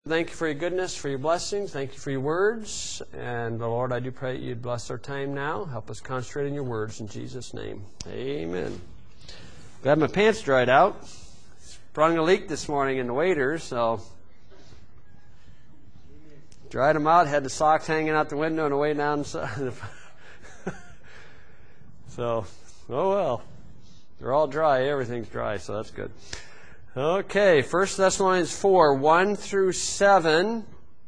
Thank you for your goodness, for your blessings. Thank you for your words. And Lord, I do pray that you'd bless our time now. Help us concentrate on your words in Jesus' name. Amen. Got my pants dried out. Sprung a leak this morning in the waders, so dried them out. Had the socks hanging out the window and away down. So, oh well. They're all dry. Everything's dry, so that's good. Okay, 1 Thessalonians 4, 1 through 7,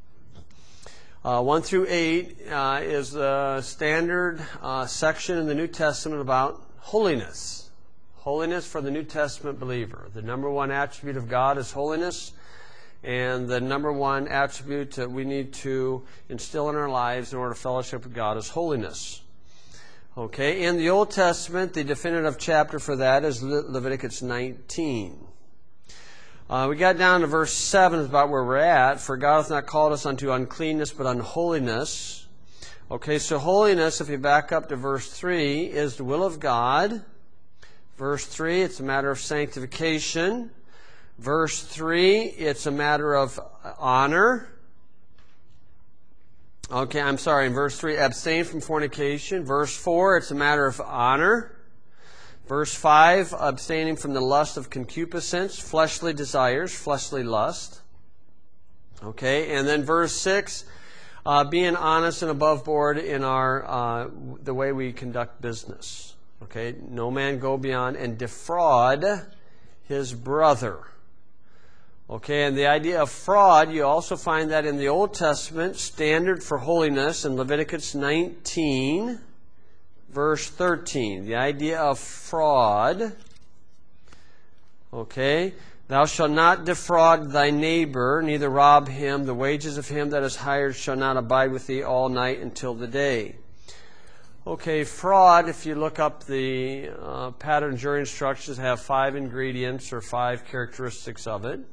1 through 8 is the standard section in the New Testament about holiness. Holiness for the New Testament believer. The number one attribute of God is holiness, and the number one attribute that we need to instill in our lives in order to fellowship with God is holiness. Okay, in the Old Testament, the definitive chapter for that is Leviticus 19. We got down to verse 7 is about where we're at. For God hath not called us unto uncleanness, but unholiness. Okay, so holiness, if you back up to verse 3, is the will of God. Verse 3, it's a matter of sanctification. Verse 3, it's a matter of honor. Okay, I'm sorry, in verse 3, abstain from fornication. Verse 4, it's a matter of honor. Verse 5, abstaining from the lust of concupiscence, fleshly desires, fleshly lust. Okay, and then verse 6, being honest and above board in our the way we conduct business. Okay, no man go beyond and defraud his brother. Okay, and the idea of fraud, you also find that in the Old Testament, standard for holiness in Leviticus 19, verse 13, the idea of fraud. Okay, thou shalt not defraud thy neighbor, neither rob him. The wages of him that is hired shall not abide with thee all night until the day. Okay, fraud, if you look up the pattern jury instructions, have 5 ingredients or 5 characteristics of it.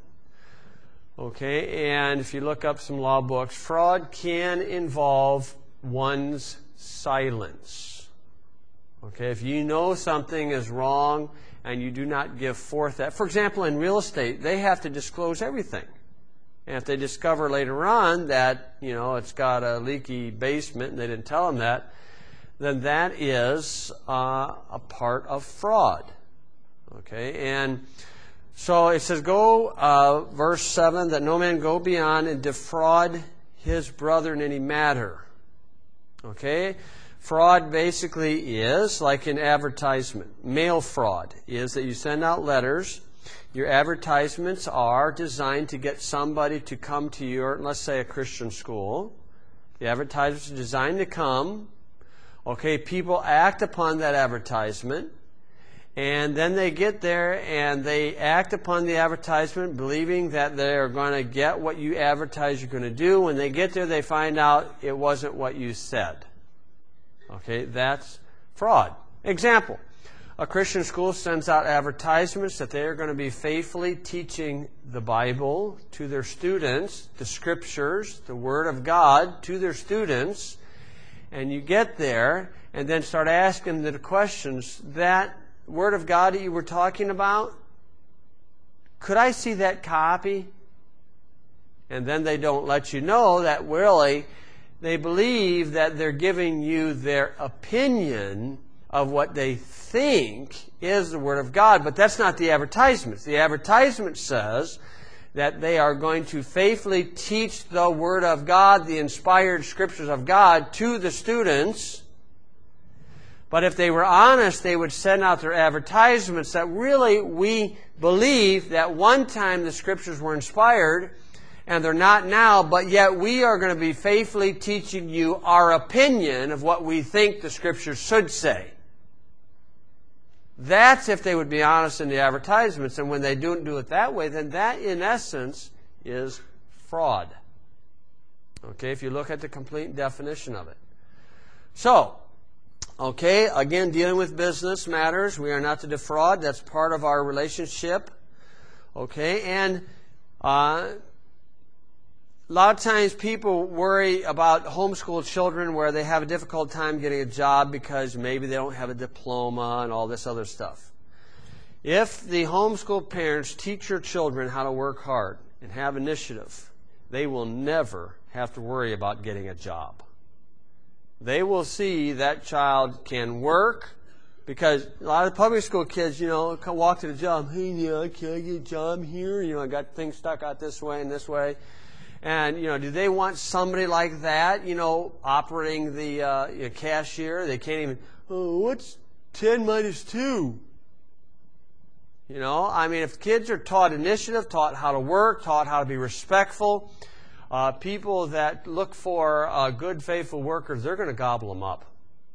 Okay, and if you look up some law books, fraud can involve one's silence. Okay, if you know something is wrong and you do not give forth that. For example, in real estate, they have to disclose everything. And if they discover later on that, it's got a leaky basement and they didn't tell them that, then that is a part of fraud. Okay, and so it says, verse 7, that no man go beyond and defraud his brother in any matter. Okay? Fraud basically is like an advertisement. Mail fraud is that you send out letters. Your advertisements are designed to get somebody to come to your, let's say, a Christian school. The advertisements are designed to come. Okay, people act upon that advertisement. And then they get there and they act upon the advertisement believing that they're going to get what you advertise you're going to do. When they get there, they find out it wasn't what you said. Okay, that's fraud. Example, a Christian school sends out advertisements that they are going to be faithfully teaching the Bible to their students, the Scriptures, the Word of God to their students, and you get there and then start asking the questions, that Word of God that you were talking about, could I see that copy? And then they don't let you know that really they believe that they're giving you their opinion of what they think is the Word of God, but that's not the advertisement. The advertisement says that they are going to faithfully teach the Word of God, the inspired Scriptures of God, to the students. But if they were honest, they would send out their advertisements that really we believe that one time the Scriptures were inspired, and they're not now, but yet we are going to be faithfully teaching you our opinion of what we think the Scriptures should say. That's if they would be honest in the advertisements. And when they don't do it that way, then that, in essence, is fraud. Okay, if you look at the complete definition of it. So, okay, again, dealing with business matters. We are not to defraud. That's part of our relationship. Okay, and a lot of times people worry about homeschooled children where they have a difficult time getting a job because maybe they don't have a diploma and all this other stuff. If the homeschool parents teach your children how to work hard and have initiative they will never have to worry about getting a job. They will see that child can work, because a lot of public school kids, can walk to the job. Hey, can I get a job here? I got things stuck out this way and this way. And, do they want somebody like that, operating the cashier? They can't even, what's 10 minus 2? If kids are taught initiative, taught how to work, taught how to be respectful, people that look for good, faithful workers, they're going to gobble them up.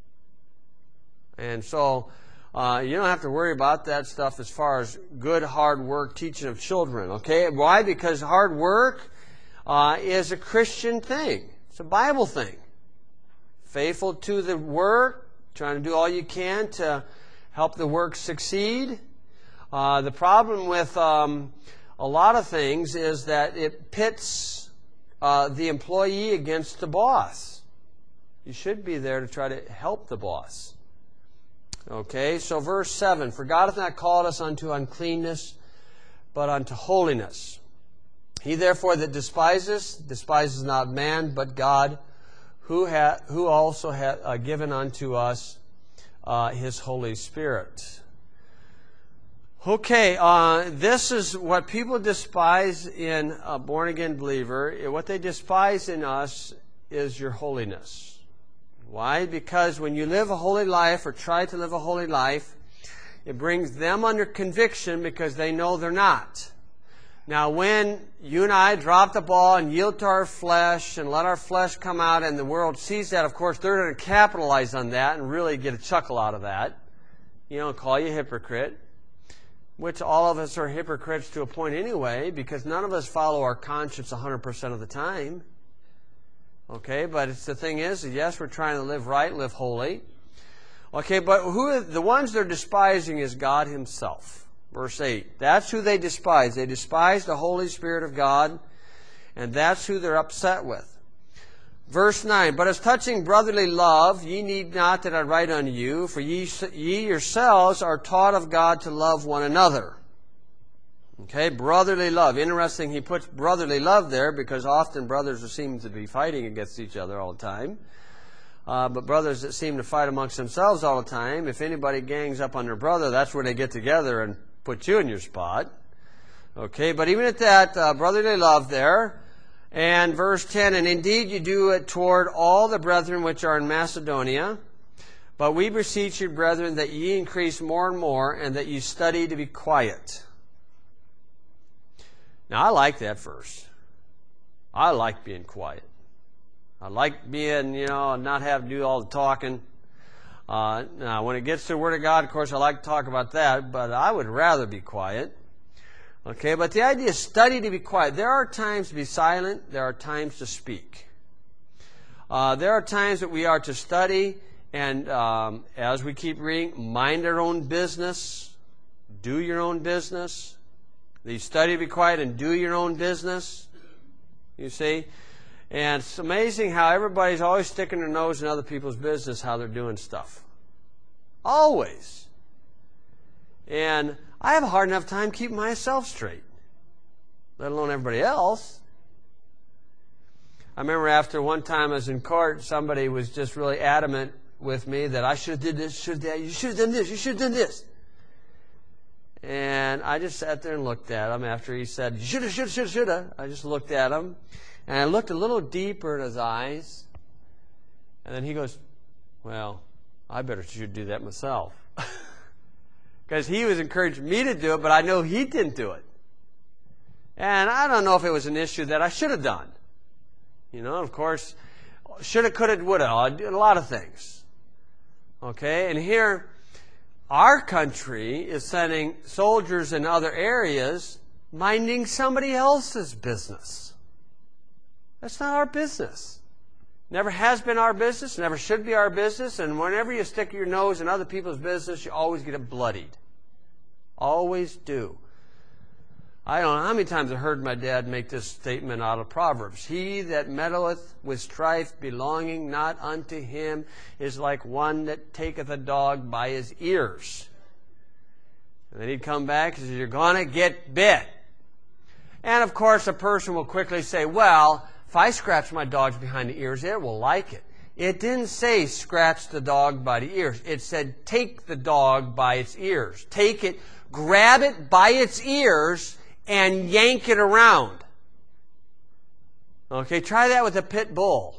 And so you don't have to worry about that stuff as far as good, hard work, teaching of children. Okay? Why? Because hard work is a Christian thing. It's a Bible thing. Faithful to the work, trying to do all you can to help the work succeed. The problem with a lot of things is that it pits the employee against the boss. You should be there to try to help the boss. Okay, so verse 7, for God hath not called us unto uncleanness, but unto holiness. He therefore that despises not man, but God, who also hath given unto us His Holy Spirit. Okay, this is what people despise in a born-again believer. What they despise in us is your holiness. Why? Because when you live a holy life or try to live a holy life, it brings them under conviction because they know they're not. Now, when you and I drop the ball and yield to our flesh and let our flesh come out and the world sees that, of course, they're going to capitalize on that and really get a chuckle out of that. Call you a hypocrite, which all of us are hypocrites to a point anyway, because none of us follow our conscience 100% of the time. Okay, but the thing is, yes, we're trying to live right, live holy. Okay, but the ones they're despising is God Himself. Verse 8. That's who they despise. They despise the Holy Spirit of God, and that's who they're upset with. Verse 9. But as touching brotherly love, ye need not that I write unto you, for ye yourselves are taught of God to love one another. Okay, brotherly love. Interesting, he puts brotherly love there because often brothers seem to be fighting against each other all the time. But brothers that seem to fight amongst themselves all the time, if anybody gangs up on their brother, that's where they get together and put you in your spot. Okay, but even at that, brotherly love there. And verse 10, and indeed you do it toward all the brethren which are in Macedonia. But we beseech you, brethren, that ye increase more and more, and that ye study to be quiet. Now, I like that verse. I like being quiet. I like being, not having to do all the talking. Now, when it gets to the Word of God, of course, I like to talk about that, but I would rather be quiet. Okay, but the idea is study to be quiet. There are times to be silent. There are times to speak. There are times that we are to study, and as we keep reading, mind our own business, do your own business. You study to be quiet and do your own business, you see. And it's amazing how everybody's always sticking their nose in other people's business, how they're doing stuff. Always. And I have a hard enough time keeping myself straight, let alone everybody else. I remember after one time I was in court, somebody was just really adamant with me that I should have did this, should have that, you should have done this, you should have done this. And I just sat there and looked at him after he said, shoulda, shoulda, shoulda, shoulda. I just looked at him, and I looked a little deeper in his eyes. And then he goes, well, I should do that myself. Because he was encouraging me to do it, but I know he didn't do it. And I don't know if it was an issue that I should have done. Of course, shoulda, coulda, woulda. I did a lot of things. Okay, and here, our country is sending soldiers in other areas minding somebody else's business. That's not our business. Never has been our business, never should be our business, and whenever you stick your nose in other people's business, you always get it bloodied. Always do. I don't know how many times I heard my dad make this statement out of Proverbs. He that meddleth with strife belonging not unto him is like one that taketh a dog by his ears. And then he'd come back and say, you're going to get bit. And of course, a person will quickly say, well, if I scratch my dog behind the ears, it will like it. It didn't say scratch the dog by the ears. It said take the dog by its ears. Take it, grab it by its ears, and yank it around. Okay, try that with a pit bull.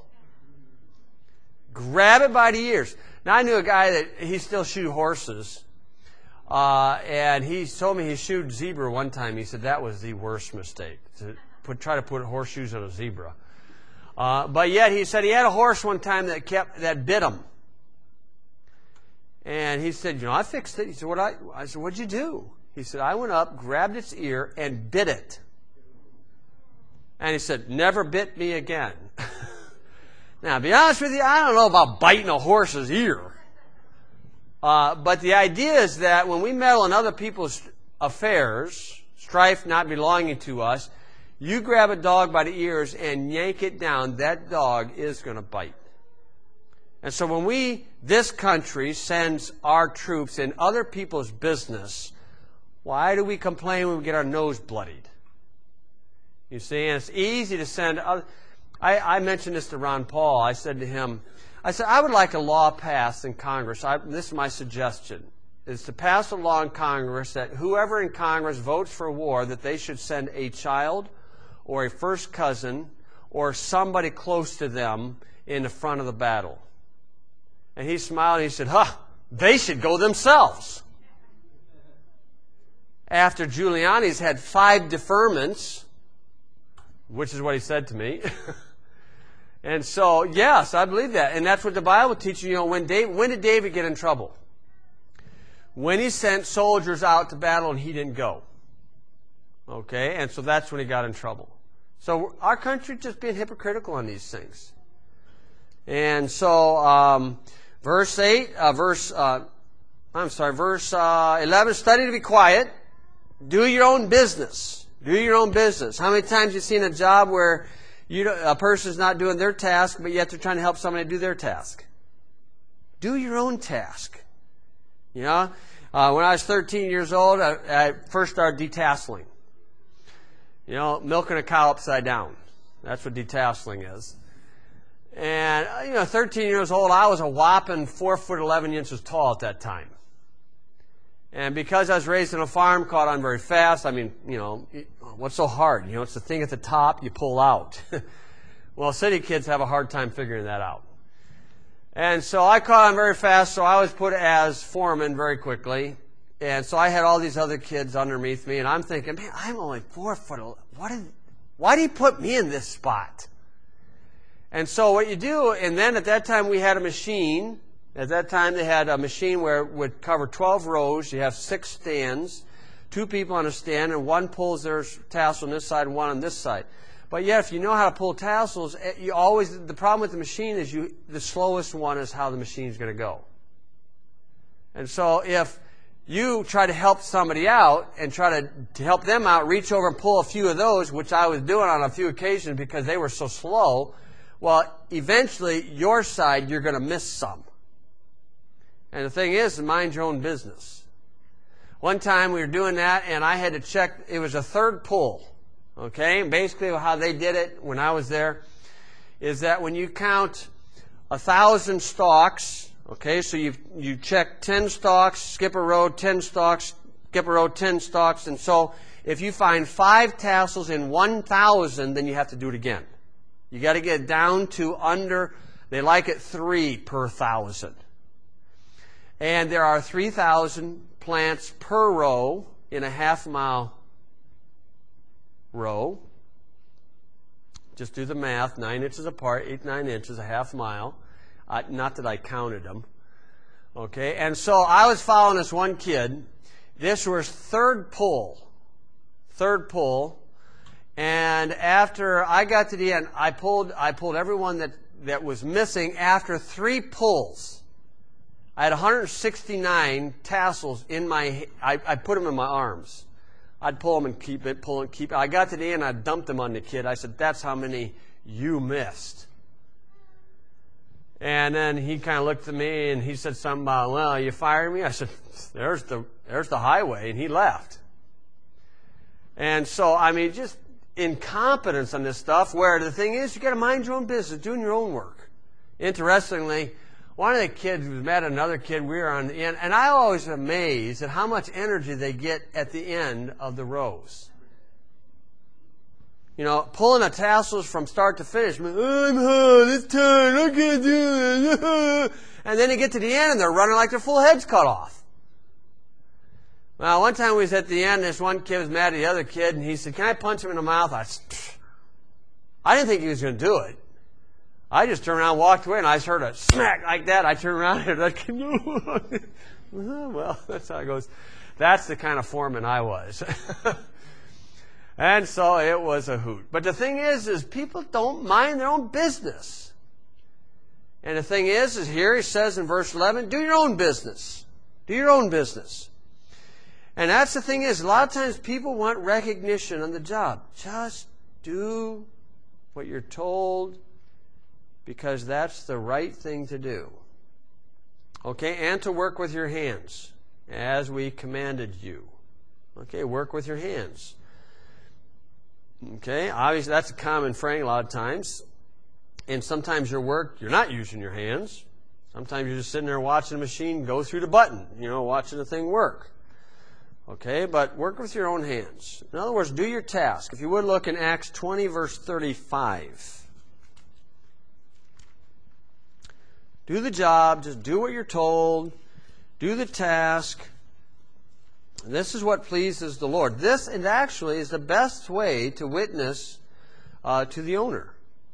Grab it by the ears. Now, I knew a guy that he still shoot horses. And he told me he shoot zebra one time. He said that was the worst mistake, to try to put horseshoes on a zebra. But yet he said he had a horse one time that bit him. And he said, I fixed it. He said, I said, what'd you do? He said, I went up, grabbed its ear, and bit it. And he said, never bit me again. Now, to be honest with you, I don't know about biting a horse's ear. But the idea is that when we meddle in other people's affairs, strife not belonging to us, you grab a dog by the ears and yank it down, that dog is going to bite. And so when this country sends our troops in other people's business, why do we complain when we get our nose bloodied? You see, and it's easy to send other... I mentioned this to Ron Paul. I said to him, I would like a law passed in Congress. This is my suggestion, is to pass a law in Congress that whoever in Congress votes for war, that they should send a child or a first cousin or somebody close to them in the front of the battle. And he smiled and he said, they should go themselves. After Giuliani's had 5 deferments, which is what he said to me. And so, yes, I believe that. And that's what the Bible teaches you. When did David get in trouble? When he sent soldiers out to battle and he didn't go. Okay? And so that's when he got in trouble. So our country just being hypocritical on these things. And so, verse 11, study to be quiet. Do your own business. Do your own business. How many times have you seen a job where a person's not doing their task, but yet they're trying to help somebody do their task? Do your own task. When I was 13 years old, I first started detasseling. Milking a cow upside down. That's what detasseling is. And, 13 years old, I was a whopping 4 foot 11 inches tall at that time. And because I was raised on a farm, caught on very fast. I mean, what's so hard? It's the thing at the top you pull out. Well, city kids have a hard time figuring that out. And so I caught on very fast, so I was put as foreman very quickly. And so I had all these other kids underneath me, and I'm thinking, man, I'm only 4 foot. Why did he put me in this spot? And so what you do, and then at that time we had a machine. At that time, they had a machine where it would cover 12 rows. You have 6 stands, 2 people on a stand, and one pulls their tassel on this side and one on this side. But yet, if you know how to pull tassels, the problem with the machine is the slowest one is how the machine is going to go. And so if you try to help somebody out and try to help them out, reach over and pull a few of those, which I was doing on a few occasions because they were so slow, well, eventually, your side, you're going to miss some. And the thing is, mind your own business. One time we were doing that, and I had to check. It was a third pull. Okay? And basically how they did it when I was there is that when you count 1,000 stalks, okay, so you check 10 stalks, skip a row, 10 stalks, skip a row, 10 stalks. And so if you find 5 tassels in 1,000, then you have to do it again. You got to get it down to under, they like it 3 per 1,000. And there are 3,000 plants per row in a half-mile row. Just do the math, 9 inches apart, 8-9 inches, a half mile. Not that I counted them. Okay, and so I was following this one kid. This was third pull. And after I got to the end, I pulled everyone that was missing after 3 pulls. I had 169 tassels in I put them in my arms. I'd pull them and keep it, pull and keep it. I got to the end, I dumped them on the kid. I said, that's how many you missed. And then he kind of looked at me and he said something about, well, you fired me? I said, there's the highway. And he left. And so, I mean, just incompetence on this stuff, where the thing is, you got to mind your own business, doing your own work. Interestingly, one of the kids was mad at another kid. We were on the end, and I always am amazed at how much energy they get at the end of the rows. You know, pulling the tassels from start to finish. I'm hot, it's tired, I can't do it. And then they get to the end and they're running like their full head's cut off. Well, one time we was at the end, this one kid was mad at the other kid, and he said, "Can I punch him in the mouth?" I didn't think he was going to do it. I just turned around and walked away, and I just heard a smack like that. I turned around and like, no. Well, that's how it goes. That's the kind of foreman I was. And so it was a hoot. But the thing is people don't mind their own business. And the thing is here he says in verse 11, do your own business. Do your own business. And that's the thing is, a lot of times people want recognition on the job. Just do what you're told, because that's the right thing to do. Okay, and to work with your hands, as we commanded you. Okay, work with your hands. Okay, obviously that's a common frame a lot of times. And sometimes your work, you're not using your hands. Sometimes you're just sitting there watching the machine go through the button, watching the thing work. Okay, but work with your own hands. In other words, do your task. If you would look in Acts 20, verse 35. Do the job, just do what you're told, do the task. This is what pleases the Lord. This actually is the best way to witness to the owner.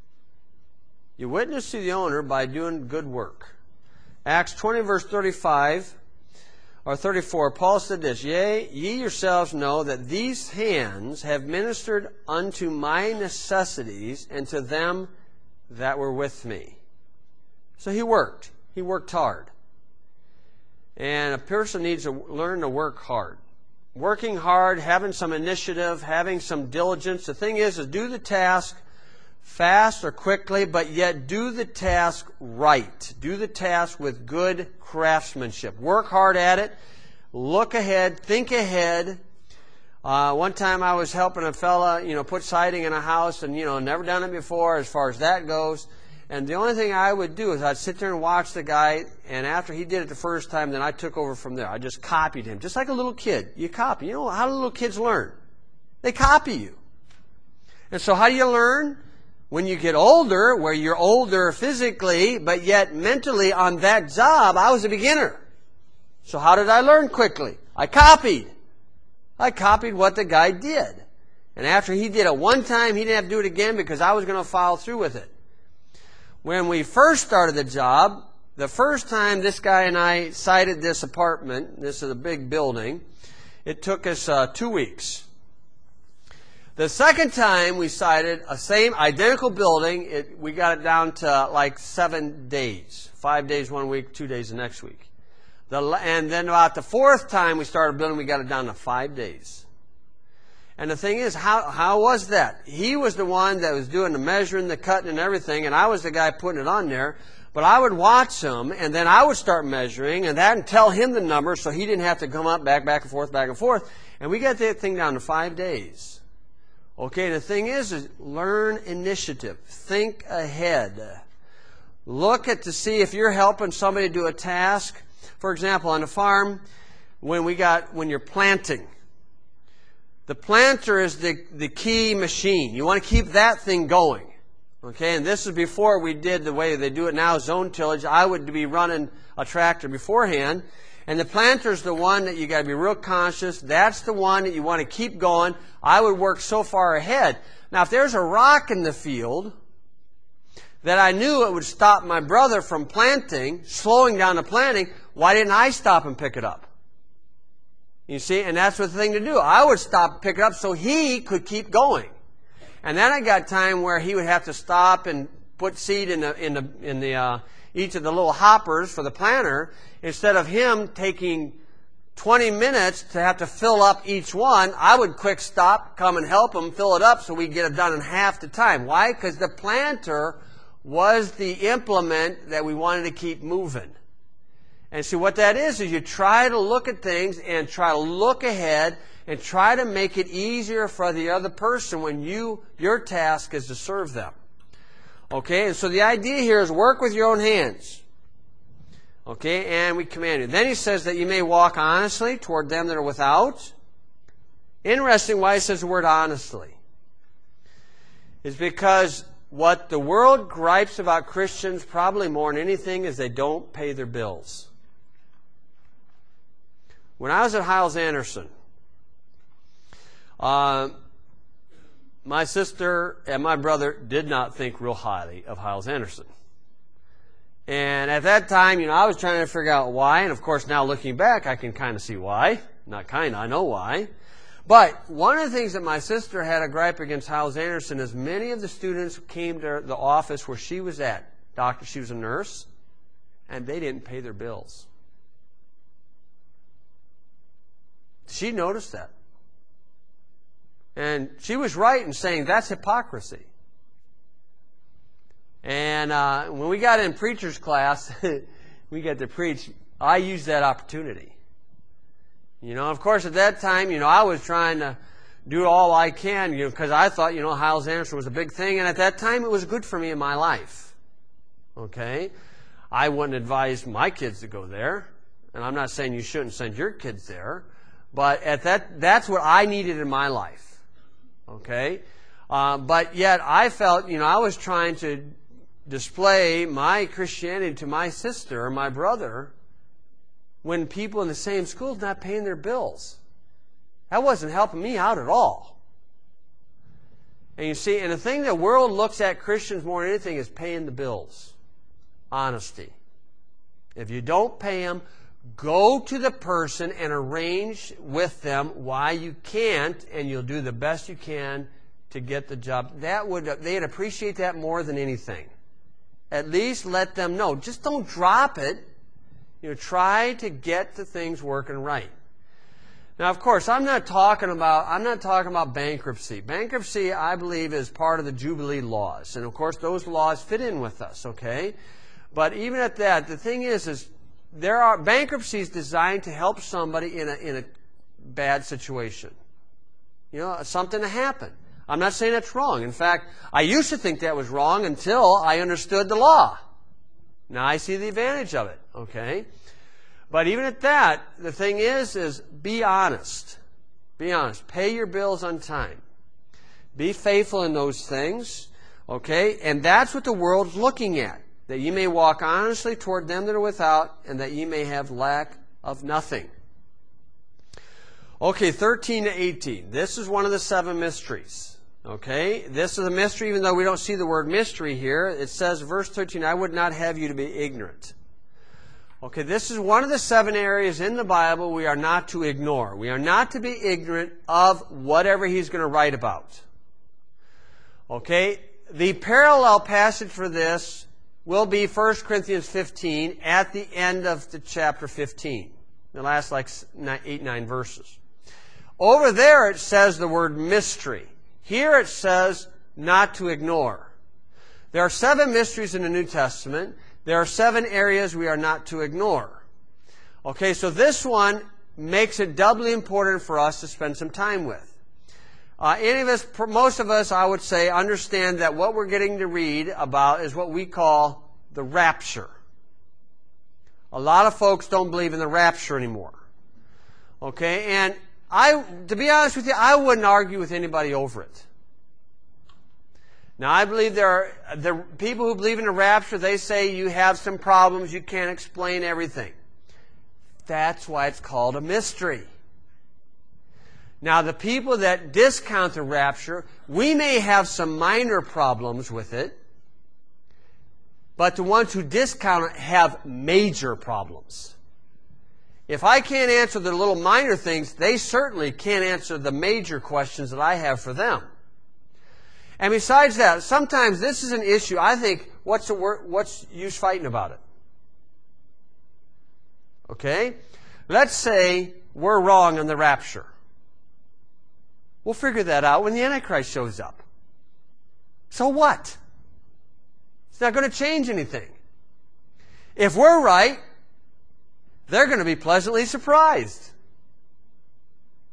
You witness to the owner by doing good work. Acts 20, verse 35 or 34, Paul said this, "Yea, ye yourselves know that these hands have ministered unto my necessities and to them that were with me." So he worked. He worked hard. And a person needs to learn to work hard. Working hard, having some initiative, having some diligence. The thing is do the task fast or quickly, but yet do the task right. Do the task with good craftsmanship. Work hard at it. Look ahead. Think ahead. One time I was helping a fella, put siding in a house, and, never done it before as far as that goes. And the only thing I would do is I'd sit there and watch the guy, and after he did it the first time, then I took over from there. I just copied him, just like a little kid. You copy. You know how little kids learn? They copy you. And so how do you learn? When you get older, where you're older physically, but yet mentally on that job, I was a beginner. So how did I learn quickly? I copied. I copied what the guy did. And after he did it one time, he didn't have to do it again because I was going to follow through with it. When we first started the job, the first time this guy and I sided this apartment, this is a big building, it took us 2 weeks. The second time we sided a same identical building, we got it down to like 7 days. 5 days one week, 2 days the next week. And then about the fourth time we started building, we got it down to 5 days. And the thing is, how was that? He was the one that was doing the measuring, the cutting, and everything, and I was the guy putting it on there. But I would watch him, and then I would start measuring, and tell him the number so he didn't have to come up, back and forth. And we got that thing down to 5 days. Okay, the thing is learn initiative. Think ahead. Look to see if you're helping somebody do a task. For example, on the farm, when you're planting, the planter is the key machine. You want to keep that thing going. Okay, and this is before we did the way they do it now, zone tillage. I would be running a tractor beforehand. And the planter is the one that you got to be real conscious. That's the one that you want to keep going. I would work so far ahead. Now, if there's a rock in the field that I knew it would stop my brother from planting, slowing down the planting, why didn't I stop and pick it up? You see, and that's the thing to do. I would stop and pick it up so he could keep going. And then I got time where he would have to stop and put seed in each of the little hoppers for the planter. Instead of him taking 20 minutes to have to fill up each one, I would quick stop, come and help him fill it up so we get it done in half the time. Why? Because the planter was the implement that we wanted to keep moving. And see, what that is you try to look at things and try to look ahead and try to make it easier for the other person when your task is to serve them. Okay, and so the idea here is work with your own hands. Okay, and we command you. Then he says that you may walk honestly toward them that are without. Interesting why he says the word honestly. It's because what the world gripes about Christians probably more than anything is they don't pay their bills. When I was at Hyles-Anderson, my sister and my brother did not think real highly of Hyles-Anderson. And at that time, I was trying to figure out why. And of course, now looking back, I can kind of see why. Not kind of, I know why. But one of the things that my sister had a gripe against Hyles-Anderson is many of the students came to the office where she was at. She was a nurse, and they didn't pay their bills. She noticed that. And she was right in saying that's hypocrisy. And when we got in preacher's class, we got to preach, I used that opportunity. Of course, at that time, I was trying to do all I can, because I thought, Hyles-Anderson was a big thing. And at that time, it was good for me in my life. Okay? I wouldn't advise my kids to go there. And I'm not saying you shouldn't send your kids there. But that's what I needed in my life. Okay? But yet I felt, I was trying to display my Christianity to my sister or my brother when people in the same school not paying their bills. That wasn't helping me out at all. And you see, and the thing the world looks at Christians more than anything is paying the bills. Honesty. If you don't pay them, go to the person and arrange with them why you can't, and you'll do the best you can to get the job. They'd appreciate that more than anything. At least let them know. Just don't drop it. Try to get the things working right. Now, of course, I'm not talking about bankruptcy. Bankruptcy, I believe, is part of the Jubilee laws, and of course, those laws fit in with us. Okay, but even at that, the thing is there are bankruptcies designed to help somebody in a bad situation. Something to happen. I'm not saying that's wrong. In fact, I used to think that was wrong until I understood the law. Now I see the advantage of it. Okay? But even at that, the thing is be honest. Be honest. Pay your bills on time. Be faithful in those things. Okay? And that's what the world's looking at. That you may walk honestly toward them that are without, and that ye may have lack of nothing. Okay, 13 to 18. This is one of the 7 mysteries. Okay, this is a mystery, even though we don't see the word mystery here. It says, verse 13, I would not have you to be ignorant. Okay, this is one of the 7 areas in the Bible we are not to ignore. We are not to be ignorant of whatever he's going to write about. Okay, the parallel passage for this will be 1 Corinthians 15 at the end of the chapter 15. The last 8-9 verses. Over there it says the word mystery. Here it says not to ignore. There are 7 mysteries in the New Testament. There are 7 areas we are not to ignore. Okay, so this one makes it doubly important for us to spend some time with. Most of us, I would say, understand that what we're getting to read about is what we call the rapture. A lot of folks don't believe in the rapture anymore. Okay, and to be honest with you, I wouldn't argue with anybody over it. Now, I believe there are the people who believe in the rapture, they say you have some problems, you can't explain everything. That's why it's called a mystery. Now, the people that discount the rapture, we may have some minor problems with it, but the ones who discount it have major problems. If I can't answer the little minor things, they certainly can't answer the major questions that I have for them. And besides that, sometimes this is an issue, I think, what's use fighting about it? Okay? Let's say we're wrong on the rapture. We'll figure that out when the Antichrist shows up. So what? It's not going to change anything. If we're right, they're going to be pleasantly surprised.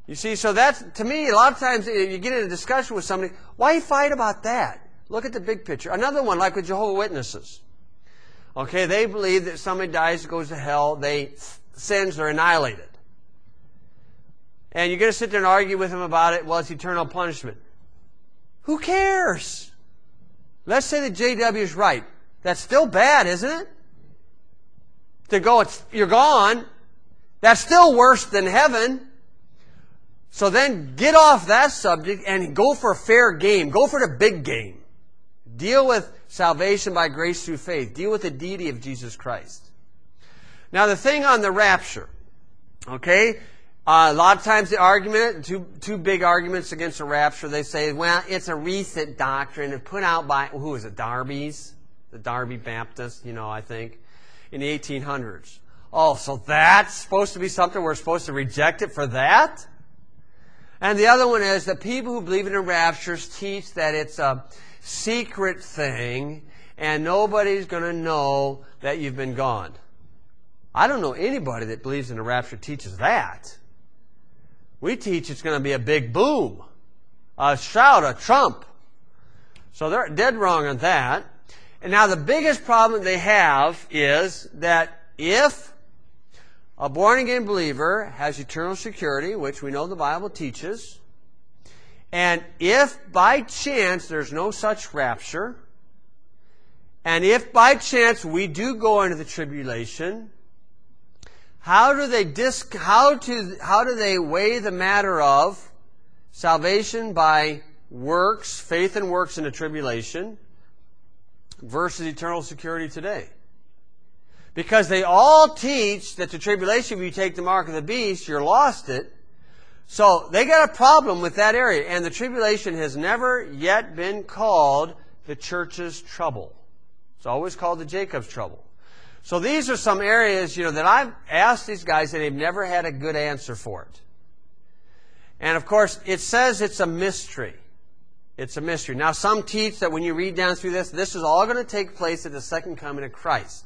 You see, so that's, to me, a lot of times you get in a discussion with somebody, why fight about that? Look at the big picture. Another one, like with Jehovah's Witnesses. Okay, they believe that somebody dies, goes to hell, sins are annihilated. And you're going to sit there and argue with them about it, well, it's eternal punishment. Who cares? Let's say that J.W. is right. That's still bad, isn't it? To go, you're gone. That's still worse than heaven. So then get off that subject and go for a fair game. Go for the big game. Deal with salvation by grace through faith. Deal with the deity of Jesus Christ. Now the thing on the rapture, okay? A lot of times the argument, two big arguments against the rapture, they say, well, it's a recent doctrine put out by, who is it, Darby's? The Darby Baptist, I think, in the 1800s. Oh, so that's supposed to be something we're supposed to reject it for that? And the other one is that people who believe in the raptures teach that it's a secret thing and nobody's going to know that you've been gone. I don't know anybody that believes in the rapture teaches that. We teach it's going to be a big boom, a shout, a trump. So they're dead wrong on that. And now the biggest problem they have is that if a born-again believer has eternal security, which we know the Bible teaches, and if by chance there's no such rapture, and if by chance we do go into the tribulation, how do they weigh the matter of salvation by works, faith and works in the tribulation, versus eternal security today? Because they all teach that the tribulation, if you take the mark of the beast, you're lost it. So they got a problem with that area. And the tribulation has never yet been called the church's trouble. It's always called the Jacob's trouble. So these are some areas, that I've asked these guys and they've never had a good answer for it. And of course, it says it's a mystery. It's a mystery. Now some teach that when you read down through this is all going to take place at the second coming of Christ.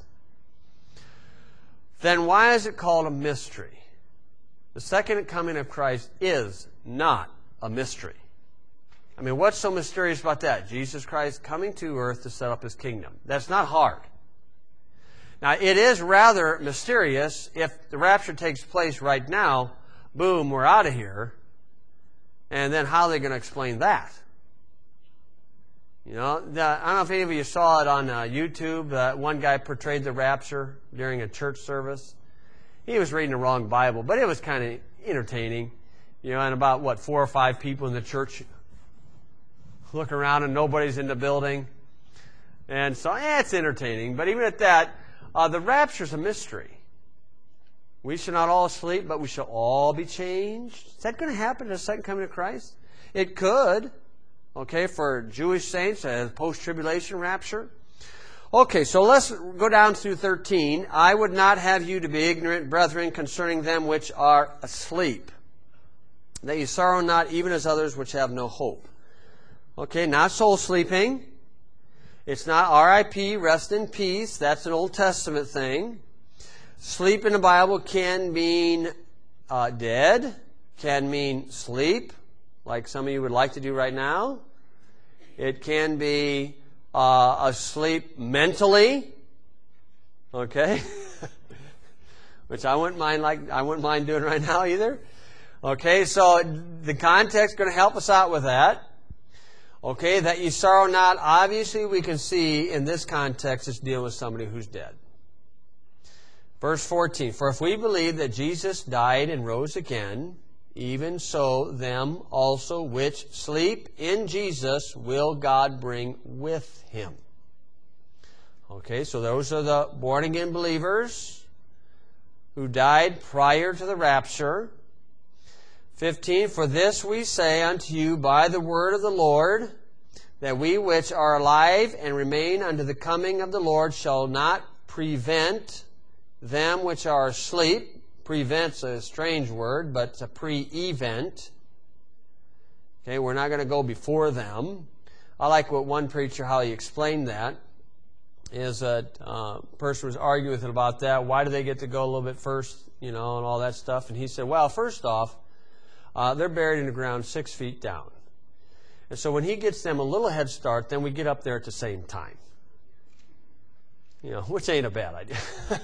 Then why is it called a mystery? The second coming of Christ is not a mystery. I mean, what's so mysterious about that? Jesus Christ coming to earth to set up His kingdom. That's not hard. Now, it is rather mysterious if the rapture takes place right now, boom, we're out of here, and then how are they going to explain that? I don't know if any of you saw it on YouTube. One guy portrayed the rapture during a church service. He was reading the wrong Bible, but it was kind of entertaining. And about, 4 or 5 people in the church look around and nobody's in the building. And so, it's entertaining. But even at that, the rapture's a mystery. We shall not all sleep, but we shall all be changed. Is that going to happen at the second coming of Christ? It could. Okay, for Jewish saints, a post-tribulation rapture. Okay, so let's go down through 13. I would not have you to be ignorant, brethren, concerning them which are asleep, that you sorrow not even as others which have no hope. Okay, not soul sleeping. It's not R.I.P., rest in peace. That's an Old Testament thing. Sleep in the Bible can mean dead, can mean sleep, like some of you would like to do right now. It can be asleep mentally, okay, which I wouldn't mind doing right now either. Okay, so the context is going to help us out with that. Okay, that you sorrow not. Obviously, we can see in this context it's dealing with somebody who's dead. Verse 14, for if we believe that Jesus died and rose again, even so them also which sleep in Jesus will God bring with Him. Okay, so those are the born-again believers who died prior to the rapture. 15, for this we say unto you by the word of the Lord, that we which are alive and remain unto the coming of the Lord shall not prevent them which are asleep. Prevent's a strange word, but it's a pre-event. Okay, we're not going to go before them. I like what one preacher, how he explained that, is that a person was arguing with him about that. Why do they get to go a little bit first, and all that stuff? And he said, well, first off, they're buried in the ground 6 feet down. And so when he gets them a little head start, then we get up there at the same time. Which ain't a bad idea.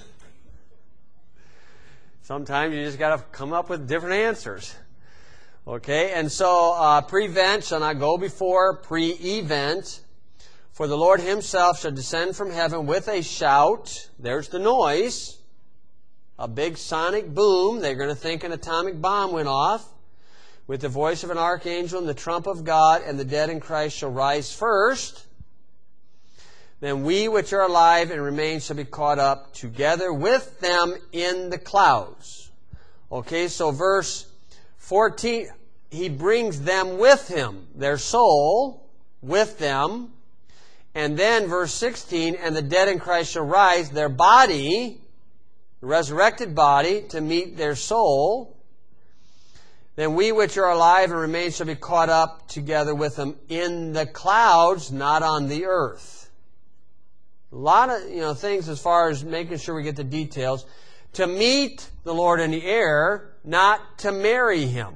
Sometimes you just got to come up with different answers. Okay, and so prevent shall not go before pre-event. For the Lord himself shall descend from heaven with a shout. There's the noise. A big sonic boom. They're going to think an atomic bomb went off. With the voice of an archangel and the trump of God, and the dead in Christ shall rise first. Then we which are alive and remain shall be caught up together with them in the clouds. Okay, so verse 14, he brings them with him, their soul, with them. And then verse 16, and the dead in Christ shall rise, their body, the resurrected body, to meet their soul. Then we which are alive and remain shall be caught up together with them in the clouds, not on the earth. A lot of things as far as making sure we get the details. To meet the Lord in the air, not to marry him.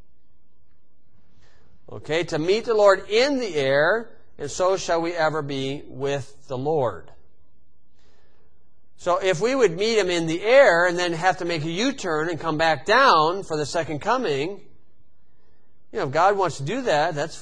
Okay, to meet the Lord in the air, and so shall we ever be with the Lord. So if we would meet him in the air and then have to make a U-turn and come back down for the second coming, if God wants to do that, that's